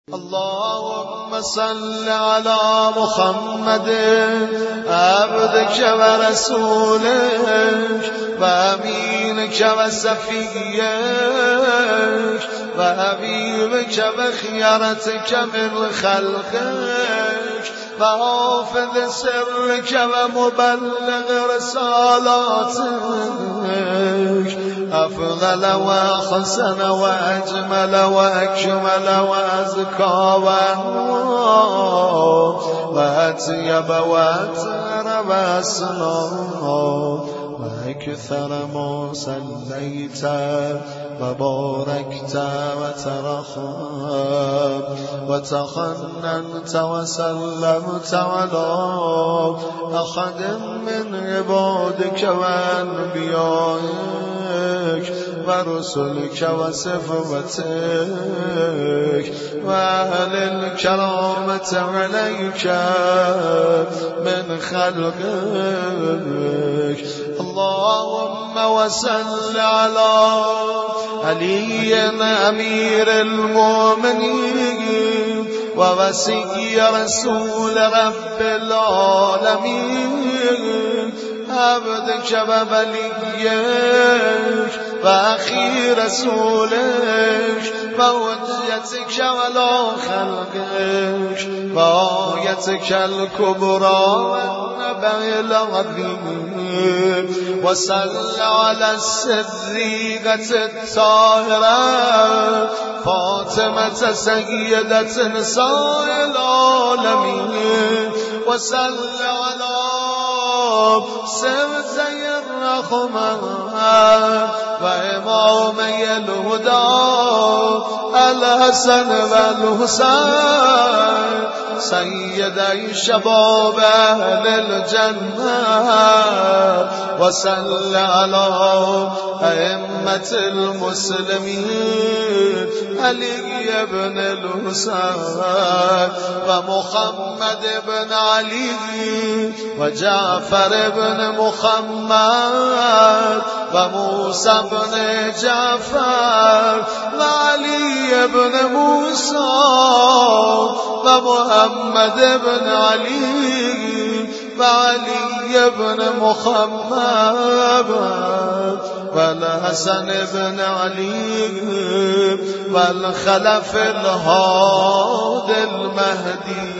اللهم صل على محمد عبدك ورسولك وأمينك وصفيك وحبيبك وخيرتك من خلقك وحافظ سرك ومبلغ رسالاتك أفضل وأحسن وأجمل وأكمل وأزكى وأطيب وأطهر وأسنى وأكثر ما صليت وباركت وترحمت وتحننت وسلمت على أحد من عبادك وأنبيائك ورسلك وصفوتك وأهل الكرامة عليك من خلقك. اللهم وصل على علي أمير المؤمنين ووصي رسول رب العالمين عبدك ووليك وأخي رسولك وحجتك ولا خلقك وآيتك الكبرى والنبأ العظيم. وصل على الصديقة الطاهرة فاطمة سيدة نساء العالمين. وصل على سبتي الرحمة وإمامي الهدى الحسن والحسين سيدي شباب أهل الجنة. وصل على أئمة المسلمين علي بن الحسين ومحمد بن علي وجعفر بن محمد وموسى بن جعفر وعلي بن موسى ومحمد بن علي وعلي بن محمد والحسن بن علي والخلف الهادي المهدي